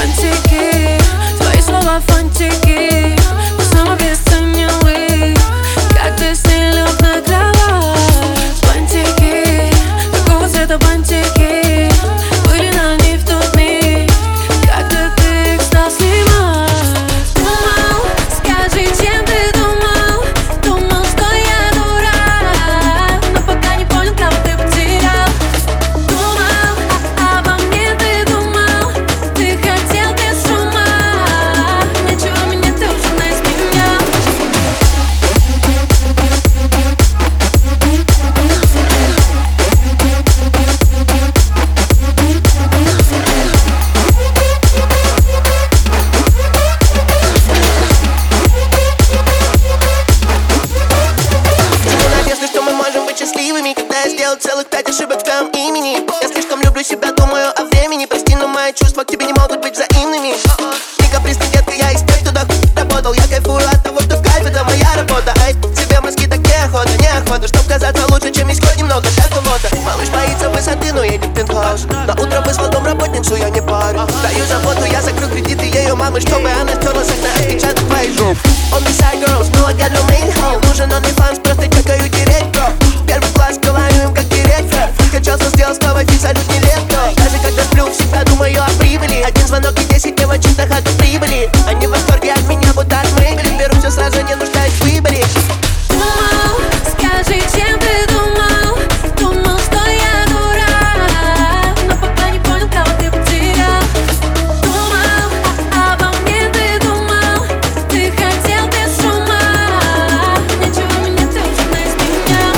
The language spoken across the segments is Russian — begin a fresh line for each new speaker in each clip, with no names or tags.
Фантики, твои слова фантики, но снова обесценивай, как ты с ней лег на кровать. Бантики, какого цвета бантики были на ней в тот миг, когда ты их стал снимать. Думал, скажи, чем ты думал? Думал, что я дурак, но пока не понял, кого ты потерял. Думал, обо мне ты думал, ты хотел без шума, ничего меня ты уже не изменял.
Когда я сделал целых 5 ошибок в твоем имени. Я слишком люблю себя, думаю о времени. Прости, но мои чувства к тебе не могут быть взаимными. Ты капризный, детка, я из тех, кто так работал. Я кайфую от того, что кайф, это моя работа. Ай, тебе мозги так неохота, чтоб казаться лучше, чем есть хоть немного для кого-то. Малыш боится высоты, но едет в пентхаус. На утро вызвал домработницу, я не парю. Даю заботу, я закрыл кредиты ее мамы, чтобы она стерла с окна отпечаток твоих жопы. On the side girls, no I got no main home. Нужен OnlyFans, просто чекаю директ, бро. Первый класс, говорю им, как директор. Скачался, сделал снова, салют нелепто. Даже когда сплю, всегда думаю о прибыли. Один звонок и 10 девочек на хату прибыли. Они в восторге от меня, будто от Мэйбели. Беру все сразу, не нуждаюсь в выборе.
Думал, скажи, чем ты думал? Думал, что я дурак, но пока не понял, кого ты потерял. Думал, обо мне ты думал, ты хотел без шума, ничего меня ты уже не изменял.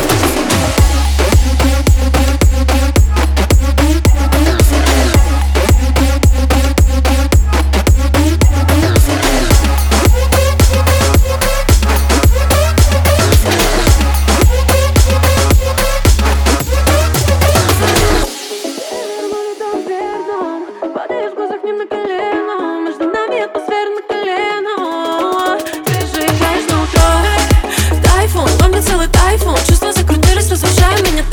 Падаешь в глазах не на колено, между нами атмосфера на колено. Ты же играешь на утро, тайфун, во мне целый тайфун. Чувства закрутились, разрушая меня.